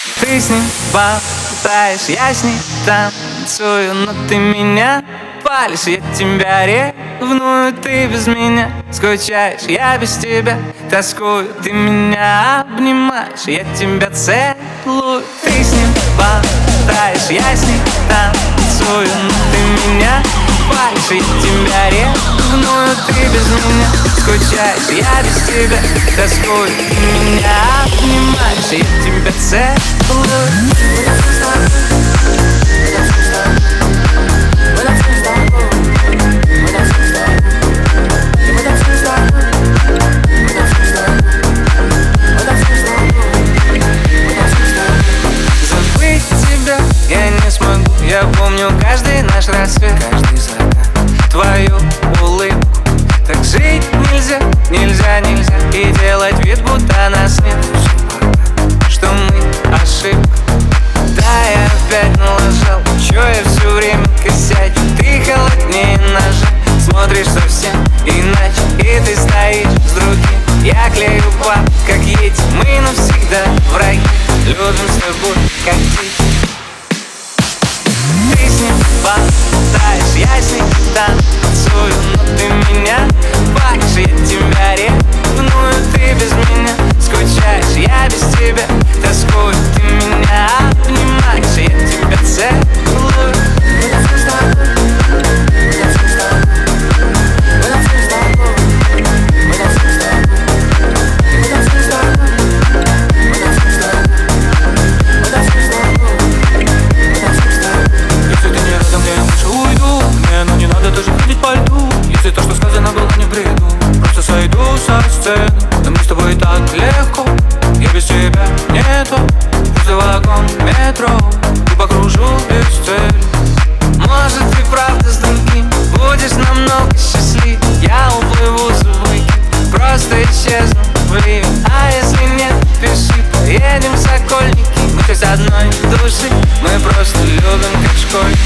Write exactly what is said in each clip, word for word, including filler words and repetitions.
Ты с ним болтаешь, я с ней танцую, но ты меня палишь, я тебя ревную, ты без меня скучаешь, я без тебя тоскую, ты меня обнимаешь, я тебя целую. Ты с ним болтаешь, я с ней танцую, но ты меня палишь, я тебя ревную, ты без меня скучаешь, я без тебя тоскую, ты меня обнимаешь, я тебя целую. Забыть тебя я не смогу, я помню каждый наш рассвет, каждый закат, твою улыбку. Так жить нельзя, нельзя, нельзя, и делать вид, будто нас нет, что мы ошибка. Да, я опять налажал, чё я все время косячу. Ты холоднее ножа, смотришь совсем иначе, и ты стоишь с другим. Я клею пап, как едь, мы навсегда враги, любим с тобой, как дети. Ты с ним болтаешь, я с ней танцую, но ты меня палишь, я тебя ревную, ты без меня скучаешь, я без тебя тоскую, ты меня обнимаешь, я тебя целую. Если то, что сказано, было не в бреду, просто сойду со сцены. Но мне с тобой так легко, я без тебя нету. Пусть за вагон метро и покружу без цели. Может, ты правда с другим будешь намного счастливее. Я уплыву за выкид, просто исчезну в ливе. А если нет, пиши, поедем в Сокольники. Мы хоть одной души, мы просто любим, как школьники.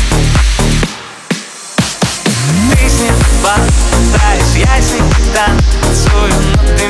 Ты с ним болтаешь, я с ней танцую, но ты